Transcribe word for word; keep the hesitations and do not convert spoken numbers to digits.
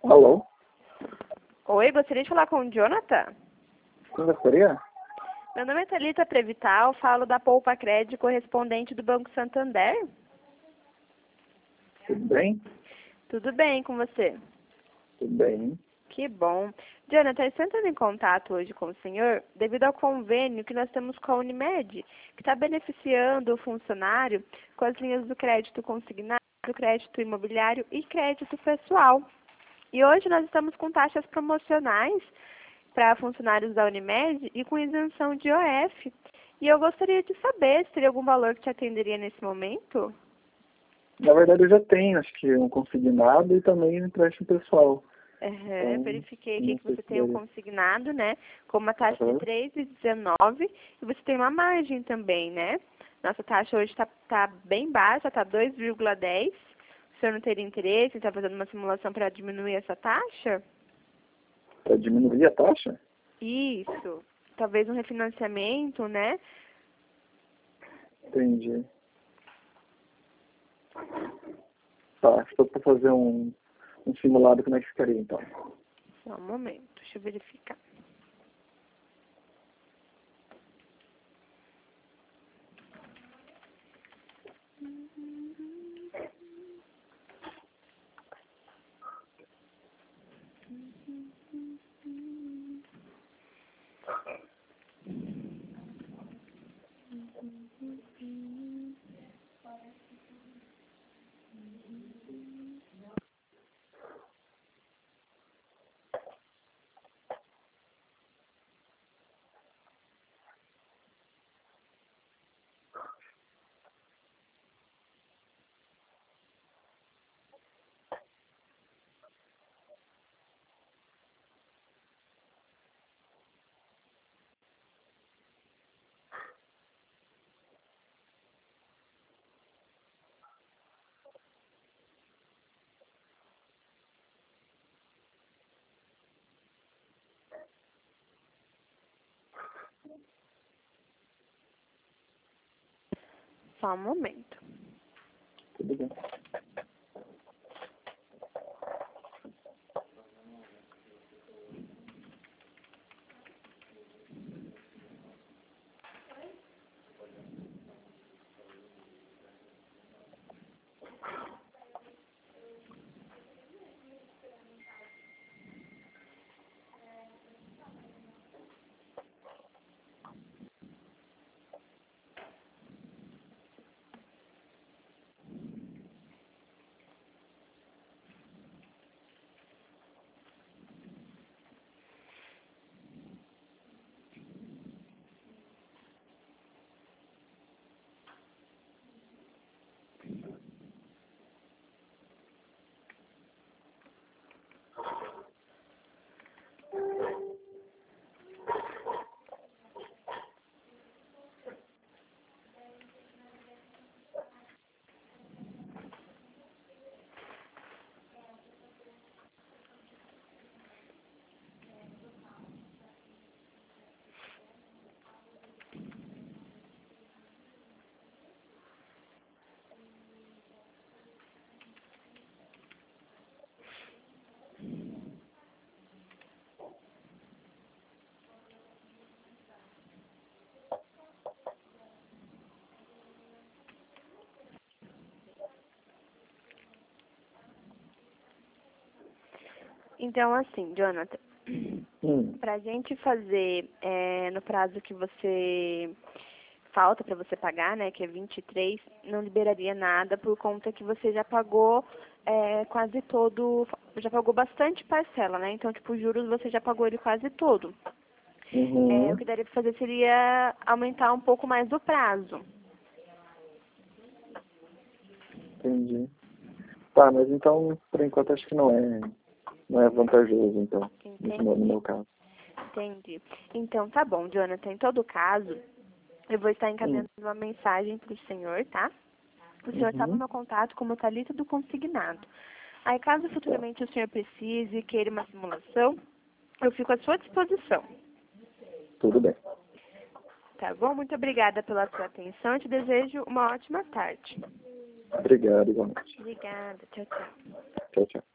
Alô? Oi, gostaria de falar com o Jonathan? Quem gostaria? Meu nome é Thalita Prevital, falo da Poupa Crédito, correspondente do Banco Santander. Tudo bem? Tudo bem com você? Tudo bem. Que bom. Jonathan, estou entrando em contato hoje com o senhor devido ao convênio que nós temos com a Unimed, que está beneficiando o funcionário com as linhas do crédito consignado, crédito imobiliário e crédito pessoal. E hoje nós estamos com taxas promocionais para funcionários da Unimed e com isenção de I O F. E eu gostaria de saber se teria algum valor que te atenderia nesse momento? Na verdade, eu já tenho, acho que um consignado e também um empréstimo pessoal. Uhum, Então, verifiquei aqui não que sei você se tem um daria. consignado, né? Com uma taxa Uhum. de três vírgula dezenove e você tem uma margem também, né? Nossa taxa hoje está tá bem baixa, está dois vírgula dez. O senhor não teria interesse em estar fazendo uma simulação para diminuir essa taxa? Para diminuir a taxa? Isso. Talvez um refinanciamento, né? Entendi. Tá, se for para fazer um, um simulado, como é que ficaria então? Só um momento, deixa eu verificar. Só um momento. Tudo bem. Então, assim, Jonathan, Hum, para a gente fazer é, no prazo que você falta para você pagar, né, que é vinte e três, não liberaria nada por conta que você já pagou é, quase todo, já pagou bastante parcela, né? Então, tipo, os juros você já pagou ele quase todo. É, o uhum, que daria para fazer seria aumentar um pouco mais do prazo. entendi. Tá, mas então, por enquanto, acho que não é, não é vantajoso, então, nesse meu- no Entendi, meu caso. entendi. Então, tá bom, Jonathan. Em todo caso, eu vou estar Hum, encaminhando uma mensagem para o senhor, tá? O senhor está no uhum, meu contato como Thalita do Consignado. Aí, caso tá, futuramente o senhor precise, queira uma simulação, eu fico à sua disposição. tudo bem. Tá bom? Muito obrigada pela sua atenção. Eu te desejo uma ótima tarde. Obrigado, igualmente. Obrigada. Tchau, tchau. Tchau, tchau.